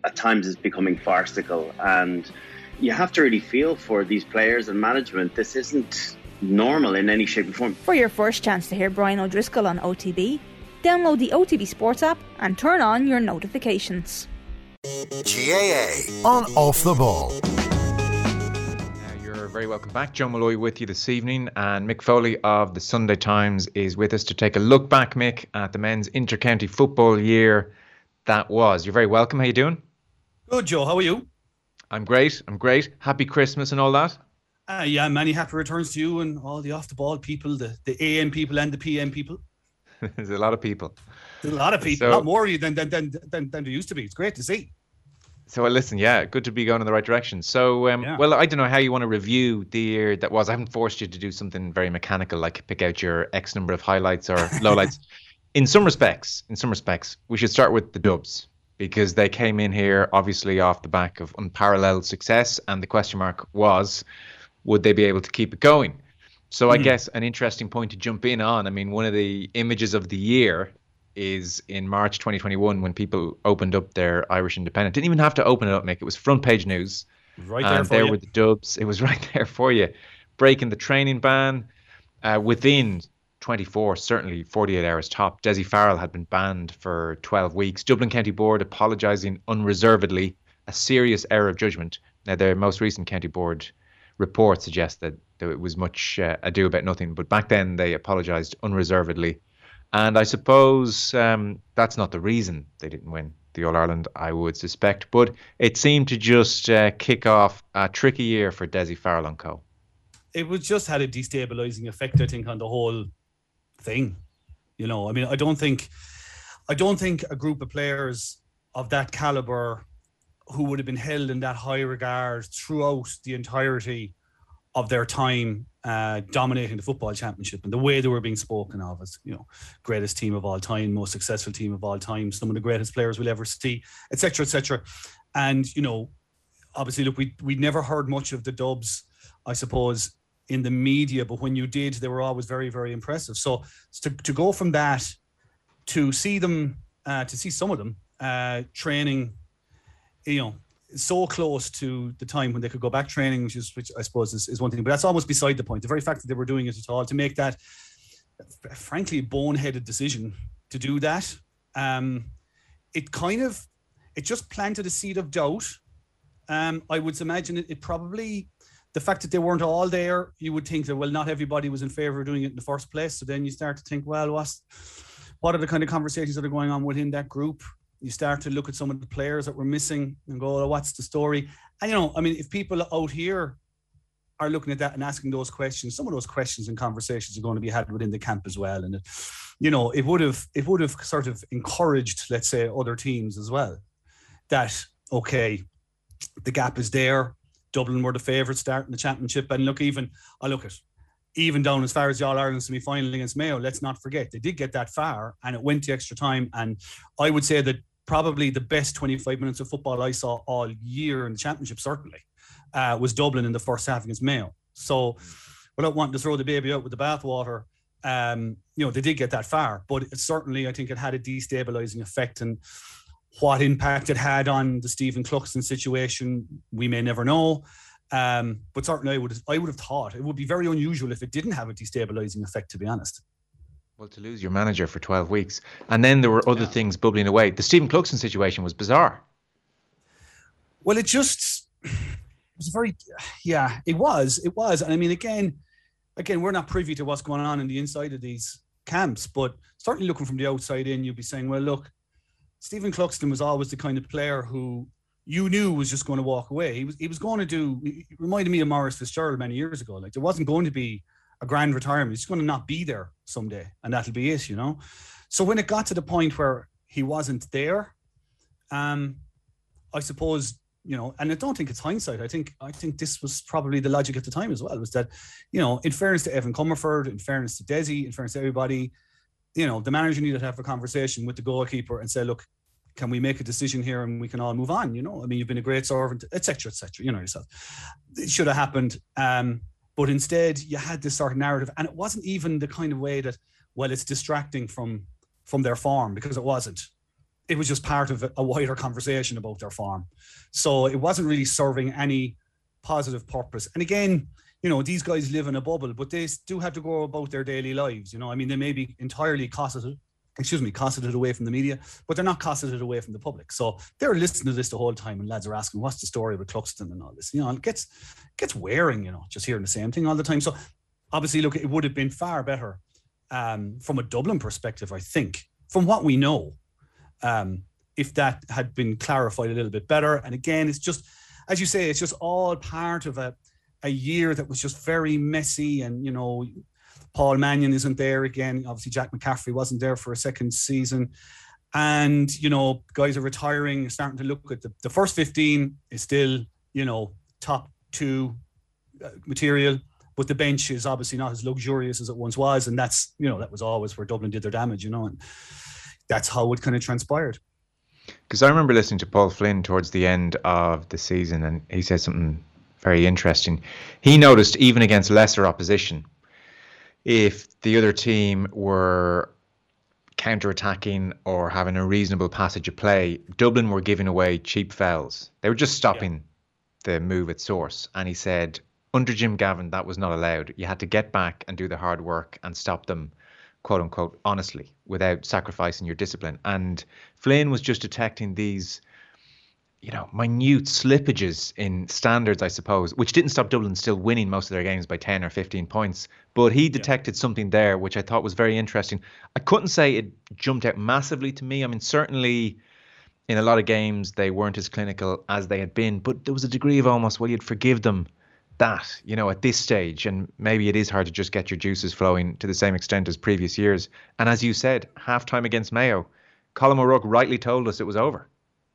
at times is becoming farcical, and you have to really feel for these players and management. This isn't normal in any shape or form. For your first chance to hear Brian O'Driscoll on OTB, download the OTB Sports app and turn on your notifications. GAA on Off the Ball. You're very welcome back. Joe Malloy with you this evening, and Mick Foley of the Sunday Times is with us to take a look back, Mick, at the men's inter-county football year that was. You're very welcome. How you doing? Good, Joe. How are you? I'm great. Happy Christmas and all that. Yeah, many happy returns to you and all the off-the-ball people, the AM people and the PM people. There's a lot of people. There's a lot of people. A lot more than there used to be. It's great to see. So listen, yeah, good to be going in the right direction. So, well, I don't know how you want to review the year that was. I haven't forced you to do something very mechanical, like pick out your X number of highlights or lowlights. In some respects, we should start with the Dubs, because they came in here obviously off the back of unparalleled success, and the question mark was, would they be able to keep it going? So I guess an interesting point to jump in on. I mean, one of the images of the year is in March 2021 when people opened up their Irish Independent. Didn't even have to open it up, Mick. It was front page news. Right there for you. There were the Dubs. It was right there for you. Breaking the training ban. Within 24, certainly 48 hours top, Dessie Farrell had been banned for 12 weeks. Dublin County Board apologising unreservedly. A serious error of judgment. Now, their most recent County Board report suggests that it was much ado about nothing. But back then, they apologised unreservedly. And I suppose that's not the reason they didn't win the All-Ireland, I would suspect. But it seemed to just kick off a tricky year for Dessie Farrell and co. It was just had a destabilising effect, I think, on the whole thing. You know, I mean, I don't think a group of players of that calibre who would have been held in that high regard throughout the entirety of their time dominating the football championship, and the way they were being spoken of as, you know, greatest team of all time, most successful team of all time, some of the greatest players we'll ever see, etc., etc. And, you know, obviously, look, we'd never heard much of the Dubs, I suppose, in the media, but when you did, they were always very, very impressive. So to go from that to see them, to see some of them training, you know, so close to the time when they could go back training, which I suppose is one thing, but that's almost beside the point. The very fact that they were doing it at all, to make that, frankly, boneheaded decision to do that, it just planted a seed of doubt. I would imagine it probably, the fact that they weren't all there, you would think that, well, not everybody was in favour of doing it in the first place. So then you start to think, well, what are the kind of conversations that are going on within that group? You start to look at some of the players that were missing and go, oh, what's the story? And, you know, I mean, if people out here are looking at that and asking those questions, some of those questions and conversations are going to be had within the camp as well. And, you know, it would have sort of encouraged, let's say, other teams as well, that, okay, the gap is there. Dublin were the favourites starting the championship. And look, even down as far as the All-Ireland semi-final against Mayo, let's not forget, they did get that far and it went to extra time. And I would say that probably the best 25 minutes of football I saw all year in the championship, certainly, was Dublin in the first half against Mayo. So without wanting to throw the baby out with the bathwater, you know, they did get that far. But certainly, I think it had a destabilising effect. And what impact it had on the Stephen Cluxton situation, we may never know. But certainly I would have thought it would be very unusual if it didn't have a destabilising effect, to be honest. Well, to lose your manager for 12 weeks. And then there were other things bubbling away. The Stephen Cluxton situation was bizarre. Well, it was very, it was. And I mean, again, we're not privy to what's going on in the inside of these camps, but certainly looking from the outside in, you'd be saying, well, look, Stephen Cluxton was always the kind of player who you knew was just going to walk away. He was going to do, it reminded me of Maurice Fitzgerald many years ago. Like, there wasn't going to be a grand retirement. He's just going to not be there someday, and that'll be it, you know. So when it got to the point where he wasn't there, I suppose, you know, and I don't think it's hindsight. I think this was probably the logic at the time as well, was that, you know, in fairness to Evan Comerford, in fairness to Dessie, in fairness to everybody, you know, the manager needed to have a conversation with the goalkeeper and say, look, can we make a decision here and we can all move on? You know, I mean, you've been a great servant, etc., you know yourself. It should have happened. But instead, you had this sort of narrative, and it wasn't even the kind of way that, well, it's distracting from their form, because it wasn't. it was just part of a wider conversation about their form. So it wasn't really serving any positive purpose. And again, you know, these guys live in a bubble, but they do have to go about their daily lives. You know, I mean, they may be entirely cosseted away from the media, but they're not cosseted away from the public. So they're listening to this the whole time, and lads are asking, what's the story with Cluxton and all this? You know, it gets wearing, you know, just hearing the same thing all the time. So obviously, look, it would have been far better from a Dublin perspective, I think, from what we know, if that had been clarified a little bit better. And again, it's just, as you say, it's just all part of a year that was just very messy. And, you know, Paul Mannion isn't there again. Obviously, Jack McCaffrey wasn't there for a second season. And, you know, guys are retiring, starting to look at the first 15 is still, you know, top 2 material. But the bench is obviously not as luxurious as it once was. And that's, you know, that was always where Dublin did their damage, you know, and that's how it kind of transpired. Because I remember listening to Paul Flynn towards the end of the season, and he said something very interesting. He noticed even against lesser opposition, if the other team were counter-attacking or having a reasonable passage of play, Dublin were giving away cheap fouls. They were just stopping the move at source. And he said, under Jim Gavin, that was not allowed. You had to get back and do the hard work and stop them, quote unquote, honestly, without sacrificing your discipline. And Flynn was just detecting these, you know, minute slippages in standards, I suppose, which didn't stop Dublin still winning most of their games by 10 or 15 points. But he detected something there, which I thought was very interesting. I couldn't say it jumped out massively to me. I mean, certainly in a lot of games, they weren't as clinical as they had been, but there was a degree of almost, well, you'd forgive them that, you know, at this stage. And maybe it is hard to just get your juices flowing to the same extent as previous years. And as you said, halftime against Mayo, Colin O'Rourke rightly told us it was over.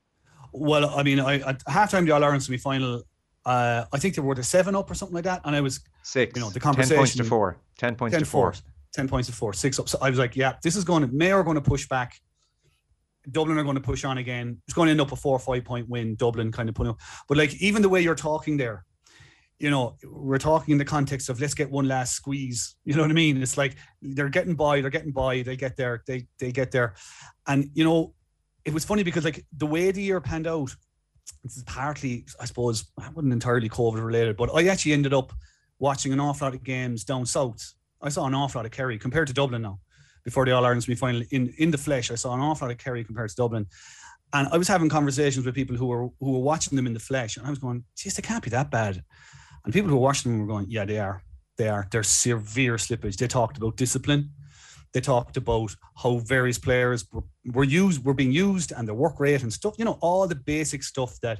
Well, I mean, at halftime, the All-Ireland semi-final, I think they were the 7-up or something like that. And I was 6, you know, the conversation. 10 points to 4. 10 points to 4. 10 points to 4, 6 up. So I was like, yeah, this is Mayo are going to push back. Dublin are going to push on again. It's going to end up a 4 or 5 point win. Dublin kind of pulling up. But like, even the way you're talking there, you know, we're talking in the context of let's get one last squeeze. You know what I mean? It's like they're getting by. They get there. They get there. And, you know, it was funny because like the way the year panned out, this is partly, I suppose, I wasn't entirely COVID related, but I actually ended up watching an awful lot of games down south. I saw an awful lot of Kerry compared to Dublin now. Before the All-Ireland semi-final, in the flesh, I saw an awful lot of Kerry compared to Dublin. And I was having conversations with people who were watching them in the flesh, and I was going, geez, they can't be that bad. And people who were watching them were going, yeah, they are. There's severe slippage. They talked about discipline. They talked about how various players were being used and their work rate and stuff. You know, all the basic stuff that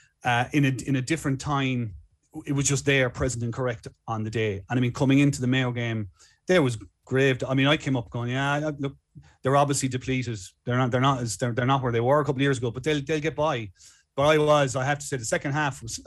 in a different time, it was just there, present and correct on the day. And I mean, coming into the Mayo game, there was grave. I mean, I came up going, yeah, look, they're obviously depleted. They're not where they were a couple of years ago, but they'll get by. But I have to say, the second half was,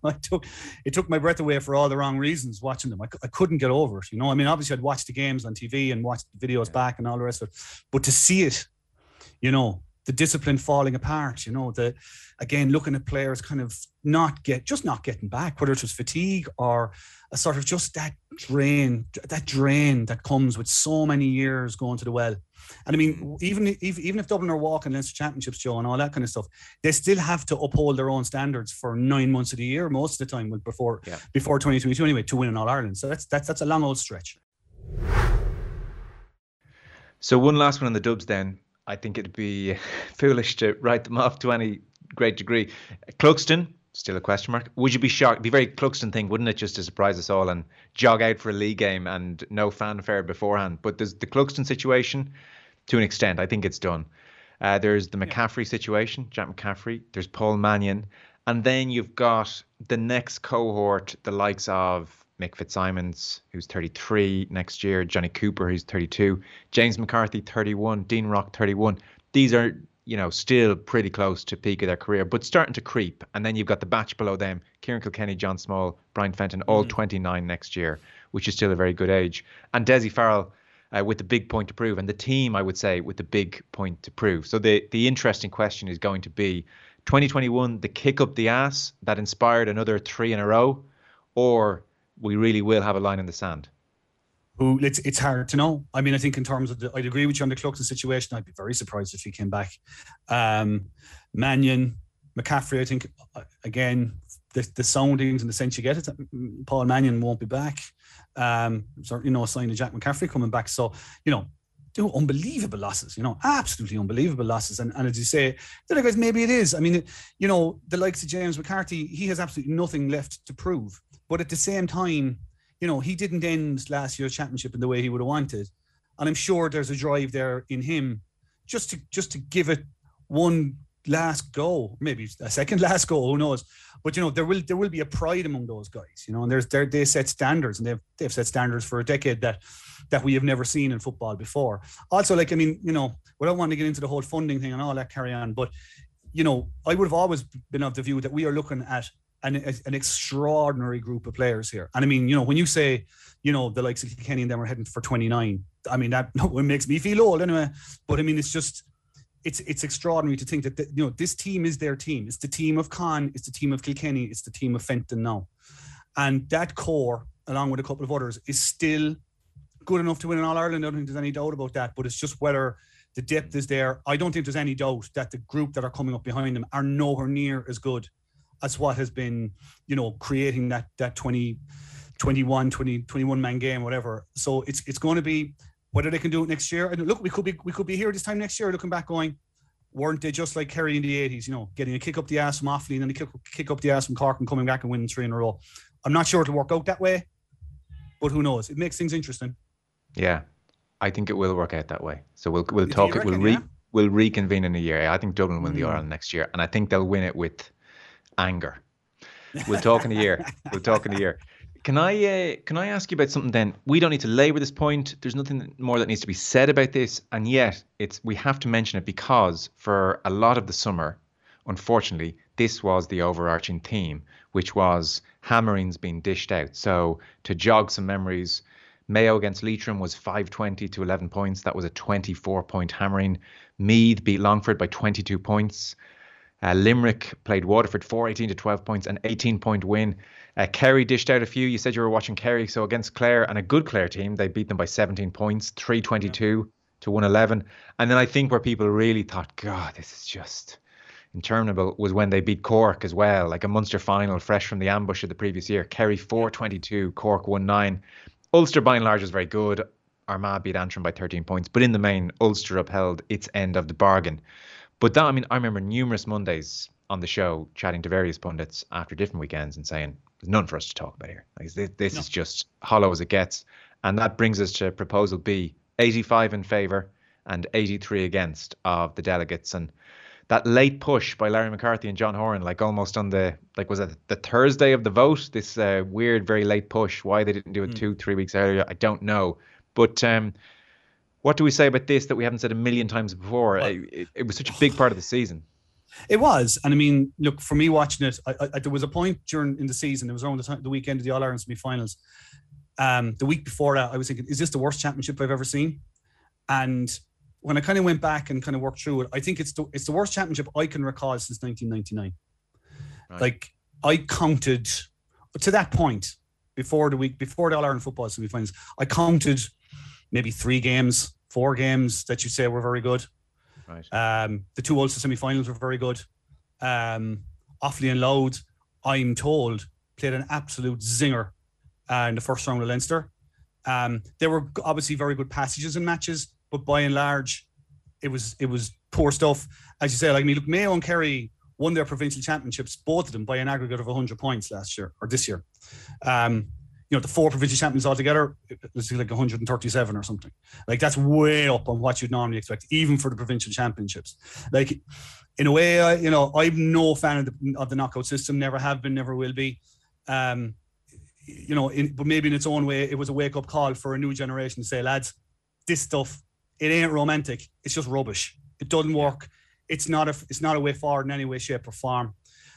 it took my breath away for all the wrong reasons watching them. I couldn't get over it, you know. I mean, obviously I'd watched the games on TV and watched the videos back and all the rest of it, but to see it, you know, the discipline falling apart, you know, again, looking at players kind of not getting back, whether it was fatigue or a sort of just that drain that comes with so many years going to the well. And I mean, even if Dublin are walking Leinster Championships, Joe, and all that kind of stuff, they still have to uphold their own standards for 9 months of the year, most of the time, before 2022 anyway, to win an All-Ireland. So that's a long old stretch. So one last one on the Dubs then. I think it'd be foolish to write them off to any great degree. Cluxton, still a question mark. Would you be shocked? It'd be a very Cluxton thing, wouldn't it, just to surprise us all and jog out for a league game and no fanfare beforehand? But there's the Cluxton situation, to an extent, I think it's done. There's the McCaffrey situation, Jack McCaffrey. There's Paul Mannion. And then you've got the next cohort, the likes of Mick Fitzsimons, who's 33 next year, Johnny Cooper, who's 32, James McCarthy, 31, Dean Rock, 31. These are, you know, still pretty close to peak of their career, but starting to creep. And then you've got the batch below them, Kieran Kilkenny, John Small, Brian Fenton, all 29 next year, which is still a very good age. And Desi Farrell with the big point to prove, and the team, I would say, with the big point to prove. So the interesting question is going to be 2021, the kick up the ass that inspired another 3 in a row, or we really will have a line in the sand? who it's hard to know. I mean, I think in terms of I'd agree with you on the Cluxton situation. I'd be very surprised if he came back. Mannion, McCaffrey, I think, again, the soundings and the sense you get it, Paul Mannion won't be back. Certainly no sign of Jack McCaffrey coming back. So, unbelievable losses, absolutely unbelievable losses. And as you say, the other guys, maybe it is. I mean, the likes of James McCarthy, he has absolutely nothing left to prove. But at the same time, he didn't end last year's championship in the way he would have wanted. And I'm sure there's a drive there in him just to give it one last go, maybe a second last go, who knows. But there will be a pride among those guys, and they set standards, and they've set standards for a decade that we have never seen in football before. Also, we don't want to get into the whole funding thing and all that carry on, but I would have always been of the view that we are looking at an extraordinary group of players here. And I mean, when you say, the likes of Kilkenny and them are heading for 29, I mean, that makes me feel old anyway. But I mean, it's just, it's extraordinary to think that, this team is their team. It's the team of Con, it's the team of Kilkenny, it's the team of Fenton now. And that core, along with a couple of others, is still good enough to win an All-Ireland. I don't think there's any doubt about that. But it's just whether the depth is there. I don't think there's any doubt that the group that are coming up behind them are nowhere near as good as what has been, creating that 21 man game, whatever. So it's going to be whether they can do it next year. And look, we could be here this time next year looking back going, weren't they just like Kerry in the 80s, getting a kick up the ass from Offaly and then a kick up the ass from Cork and coming back and winning 3 in a row. I'm not sure it'll work out that way, but who knows? It makes things interesting. Yeah, I think it will work out that way. So we'll talk it. We'll reconvene in a year. I think Dublin will win the Ireland next year, and I think they'll win it with anger. We'll talk in a year. Can I ask you about something then? We don't need to labour this point. There's nothing more that needs to be said about this, and yet we have to mention it because for a lot of the summer, unfortunately, this was the overarching theme, which was hammerings being dished out. So to jog some memories, Mayo against Leitrim was 5-20 to 11 points. That was a 24-point hammering. Meath beat Longford by 22 points. Limerick played Waterford 4-18 to 12 points, an 18-point win. Kerry dished out a few. You said you were watching Kerry. So against Clare, and a good Clare team, they beat them by 17 points, 3-22 to 111. And then I think where people really thought, God, this is just interminable, was when they beat Cork as well, like a Munster final fresh from the ambush of the previous year. Kerry 4-22, Cork 1-9. Ulster by and large was very good. Armagh beat Antrim by 13 points. But in the main, Ulster upheld its end of the bargain. But that, I remember numerous Mondays on the show chatting to various pundits after different weekends and saying, there's none for us to talk about here. Like, this is just hollow as it gets. And that brings us to proposal B, 85 in favour and 83 against of the delegates. And that late push by Larry McCarthy and John Horan, like almost on was it the Thursday of the vote? This weird, very late push. Why they didn't do it 2-3 weeks earlier, I don't know. But what do we say about this that we haven't said a million times before? It was such a big part of the season. It was. And I mean, look, for me watching it, there was a point in the season, it was around the weekend of the All-Ireland semi-finals. The week before that, I was thinking, is this the worst championship I've ever seen? And when I kind of went back and kind of worked through it, I think it's the worst championship I can recall since 1999. Right. Like, I counted, to that point, before the All-Ireland football semi-finals, I counted maybe 4 games that you say were very good. Right. The 2 Ulster semi-finals were very good. Offaly and Louth, I'm told, played an absolute zinger in the first round of Leinster. There were obviously very good passages in matches, but by and large, it was poor stuff. As you say, like, look, Mayo and Kerry won their provincial championships, both of them, by an aggregate of 100 points last year or this year. The 4 provincial champions altogether, it was like 137 or something. Like, that's way up on what you'd normally expect, even for the provincial championships. Like, in a way, I'm no fan of the knockout system. Never have been, never will be. But maybe in its own way, it was a wake-up call for a new generation to say, lads, this stuff, it ain't romantic. It's just rubbish. It doesn't work. It's not a way forward in any way, shape, or form.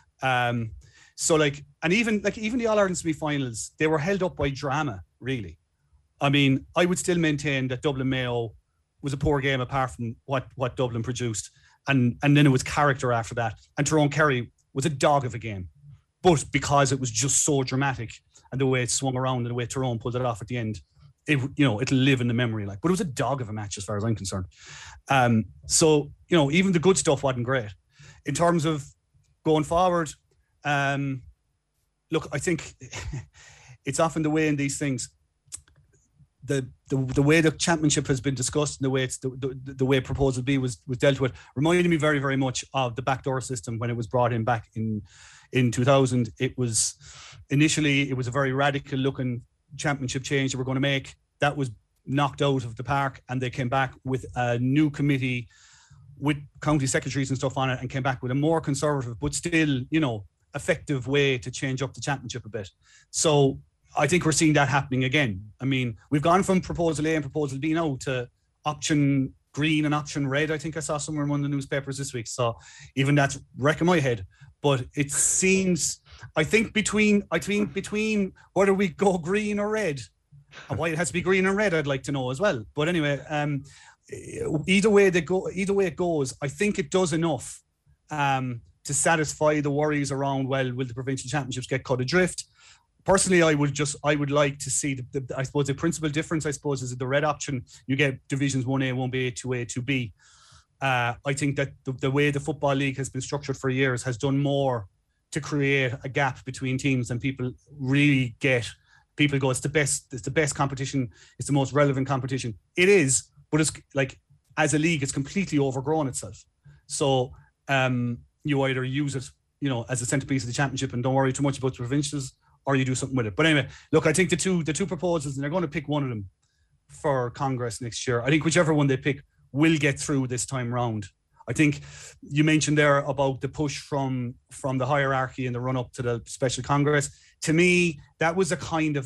So even the All-Ireland semi-finals, they were held up by drama, really. I mean, I would still maintain that Dublin Mayo was a poor game apart from what Dublin produced. And then it was character after that. And Tyrone Kerry was a dog of a game. But because it was just so dramatic and the way it swung around and the way Tyrone pulled it off at the end, it'll live in the memory. But it was a dog of a match as far as I'm concerned. So even the good stuff wasn't great. In terms of going forward, look, I think it's often the way in these things. The way the championship has been discussed and the way it's the way Proposal B was dealt with reminded me very, very much of the backdoor system when it was brought in back in 2000. It was initially a very radical looking championship change that we're going to make. That was knocked out of the park, and they came back with a new committee with county secretaries and stuff on it, and came back with a more conservative but still effective way to change up the championship a bit. So I think we're seeing that happening again. I mean, we've gone from Proposal A and Proposal B now to option green and option red. I think I saw somewhere in one of the newspapers this week. So even that's wrecking my head. But it seems, I think between whether we go green or red, and why it has to be green and red, I'd like to know as well. But anyway, either way it goes, I think it does enough to satisfy the worries around, well, will the provincial championships get cut adrift? Personally, I would like to see I suppose the principal difference, is that the red option, you get divisions 1A, 1B, 2A, 2B. I think that the way the Football League has been structured for years has done more to create a gap between teams than people really get. People go, it's the best competition, it's the most relevant competition. It is, but it's like, as a league, it's completely overgrown itself. So you either use it, as a centerpiece of the championship and don't worry too much about the provincials, or you do something with it. But anyway, look, I think the two proposals, and they're going to pick one of them for Congress next year. I think whichever one they pick will get through this time round. I think you mentioned there about the push from the hierarchy in the run up to the special Congress. To me, that was a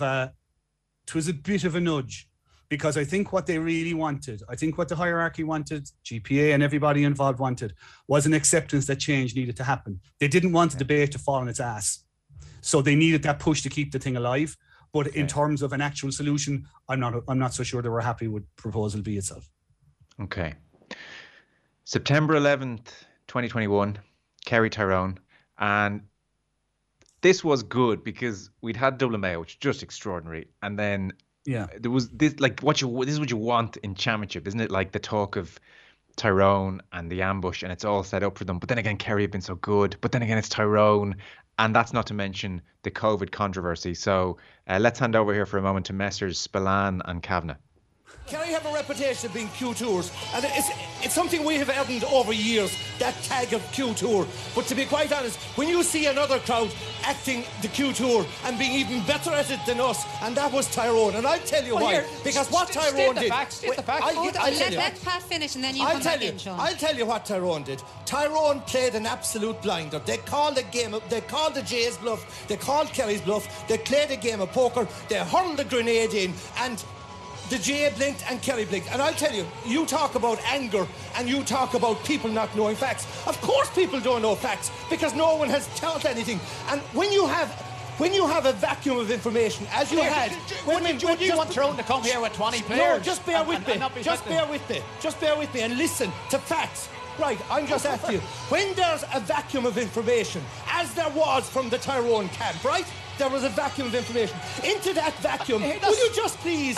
bit of a nudge, because I think what they really wanted, I think what the hierarchy wanted, GPA and everybody involved wanted, was an acceptance that change needed to happen. They didn't want the debate to fall on its ass. So they needed that push to keep the thing alive. But in terms of an actual solution, I'm not so sure they were happy with Proposal B itself. Okay. September 11th, 2021, Kerry Tyrone. And this was good because we'd had Dublin Mayo, which is just extraordinary. And then there was this, this is what you want in championship, isn't it? Like the talk of Tyrone and the ambush, and it's all set up for them. But then again, Kerry have been so good. But then again, it's Tyrone. And that's not to mention the COVID controversy. So let's hand over here for a moment to Messrs. Spillane and Kavanagh. Kerry have a reputation of being Q-Tours, and it's something we have earned over years, that tag of Q-Tour. But to be quite honest, when you see another crowd acting the Q-Tour and being even better at it than us, and that was Tyrone, and I'll tell you why. Because what Tyrone did... Let Pat finish and then you come back in, Sean. I'll tell you what Tyrone did. Tyrone played an absolute blinder. They called the game, they called the Jay's bluff, they called Kerry's bluff, they played a game of poker, they hurled a grenade in, and the Jay blinked and Kerry blinked. And I'll tell you, you talk about anger and you talk about people not knowing facts. Of course people don't know facts, because no one has taught anything. And when you have a vacuum of information, as you had... Would you want Tyrone to come here with 20 players? No, just bear with me. Just bear with me and listen to facts. Right, I'm just asking you. When there's a vacuum of information, as there was from the Tyrone camp, right? There was a vacuum of information. Into that vacuum, will you just please,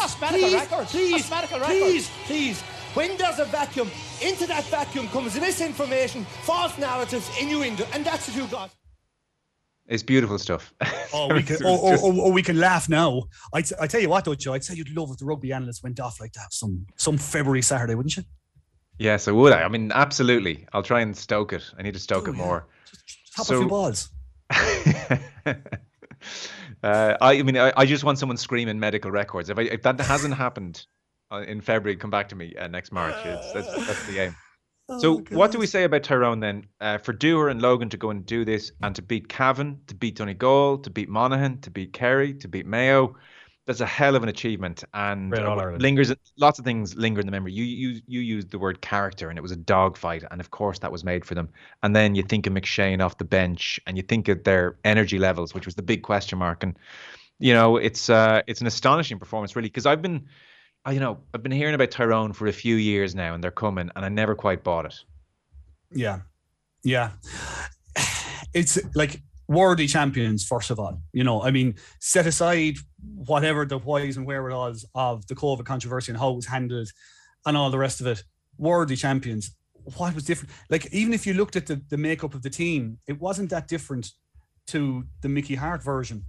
when there's a vacuum, into that vacuum comes misinformation, false narratives, innuendo, and that's what you got. It's beautiful stuff. We can laugh now. I tell you what, though, Joe, I'd say you'd love if the rugby analysts went off like that some February, Saturday, wouldn't you? Yes, I would. I mean, absolutely. I'll try and stoke it. I need to stoke it more. Top of your balls. I just want someone screaming medical records. If that hasn't happened in February, come back to me next March. That's the aim. So what do we say about Tyrone then? For Dooher and Logan to go and do this and to beat Cavan, to beat Donegal, to beat Monaghan, to beat Kerry, to beat Mayo, that's a hell of an achievement, and lots of things linger in the memory. You used the word character, and it was a dogfight, and of course that was made for them. And then you think of McShane off the bench, and you think of their energy levels, which was the big question mark. And it's an astonishing performance, really, because I've been hearing about Tyrone for a few years now, and they're coming, and I never quite bought it. Yeah. It's like, worthy champions, first of all. You know, I mean, set aside whatever the whys and wherewithals of the COVID controversy and how it was handled and all the rest of it, worthy champions. What was different? Like, even if you looked at the makeup of the team, it wasn't that different to the Mickey Harte version.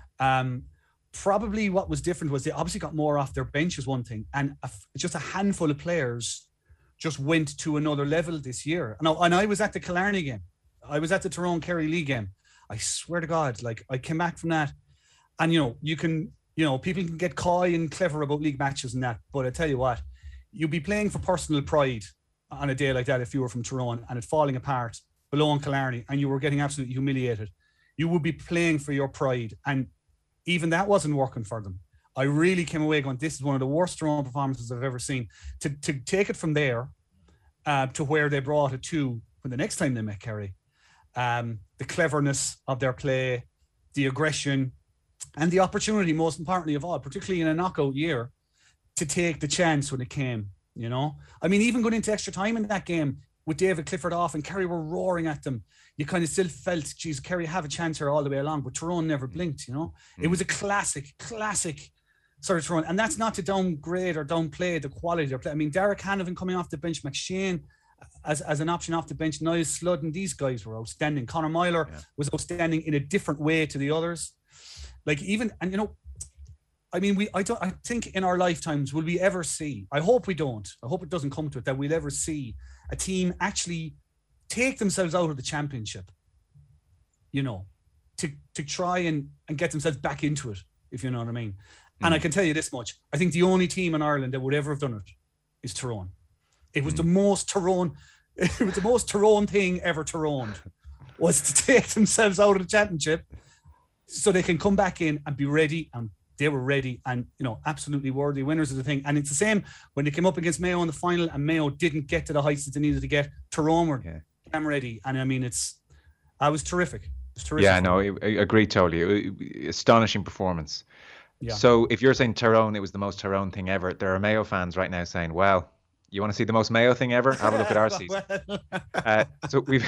Probably what was different was they obviously got more off their bench is one thing, and just a handful of players just went to another level this year. And I was at the Killarney game. I was at the Tyrone Kerry League game. I swear to God, like, I came back from that, and people can get coy and clever about league matches and that, but I tell you what, you'd be playing for personal pride on a day like that if you were from Tyrone and it falling apart below in Killarney and you were getting absolutely humiliated. You would be playing for your pride, and even that wasn't working for them. I really came away going, this is one of the worst Tyrone performances I've ever seen. To take it from there to where they brought it to when the next time they met Kerry, the cleverness of their play, the aggression, and the opportunity, most importantly of all, particularly in a knockout year, to take the chance when it came, you know? I mean, even going into extra time in that game with David Clifford off and Kerry were roaring at them, you kind of still felt, geez, Kerry have a chance here all the way along, but Tyrone never blinked, you know? It was a classic sort of Tyrone. And that's not to downgrade or downplay the quality of their play. I mean, Derek Hanavan coming off the bench, McShane as an option off the bench, Niles Sludden, these guys were outstanding. Conor Myler was outstanding in a different way to the others. Like, even, and you know, I mean, I think in our lifetimes, will we ever see, I hope we don't, I hope it doesn't come to it, that we'll ever see a team actually take themselves out of the championship, you know, to try and get themselves back into it, if you know what I mean. And I can tell you this much, I think the only team in Ireland that would ever have done it is Tyrone. It was the most Tyrone thing ever Tyrone, was to take themselves out of the championship so they can come back in and be ready, and they were ready and, you know, absolutely worthy winners of the thing. And it's the same when they came up against Mayo in the final and Mayo didn't get to the heights that they needed to get. Tyrone were damn ready. And I mean, I was terrific. It was terrific. Yeah, no, I agree totally. Astonishing performance. Yeah. So if you're saying Tyrone, it was the most Tyrone thing ever, there are Mayo fans right now saying, well, you want to see the most Mayo thing ever? Have a look at our season. So we've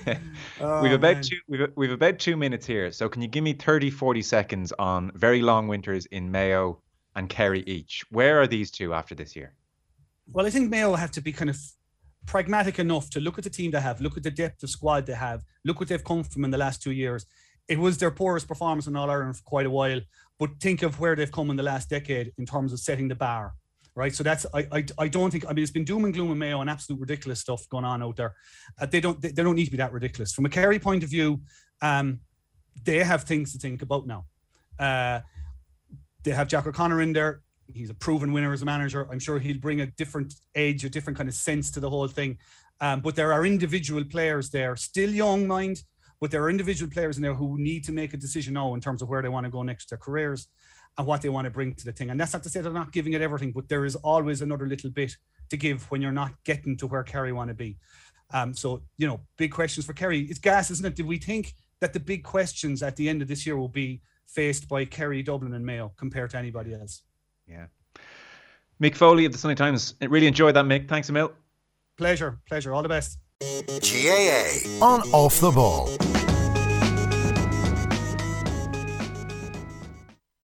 we've about 2 minutes here. So can you give me 30-40 seconds on very long winters in Mayo and Kerry each? Where are these two after this year? Well, I think Mayo have to be kind of pragmatic enough to look at the team they have, look at the depth of squad they have, look what they've come from in the last 2 years. It was their poorest performance in All-Ireland for quite a while, but think of where they've come in the last decade in terms of setting the bar. Right, so that's I don't think, I mean, it's been doom and gloom in Mayo and absolute ridiculous stuff going on out there. They don't need to be that ridiculous. From a Kerry point of view, they have things to think about now. They have Jack O'Connor in there. He's a proven winner as a manager. I'm sure he'll bring a different edge, a different kind of sense to the whole thing. But there are individual players there, still young mind, but there are individual players in there who need to make a decision now in terms of where they want to go next to their careers and what they want to bring to the thing. And that's not to say they're not giving it everything, but there is always another little bit to give when you're not getting to where Kerry want to be. So, you know, big questions for Kerry. It's gas, isn't it? Did we think that the big questions at the end of this year will be faced by Kerry, Dublin and Mayo compared to anybody else? Yeah. Mick Foley of the Sunday Times. I really enjoyed that, Mick. Thanks a mil. Pleasure. All the best. GAA on Off the Ball.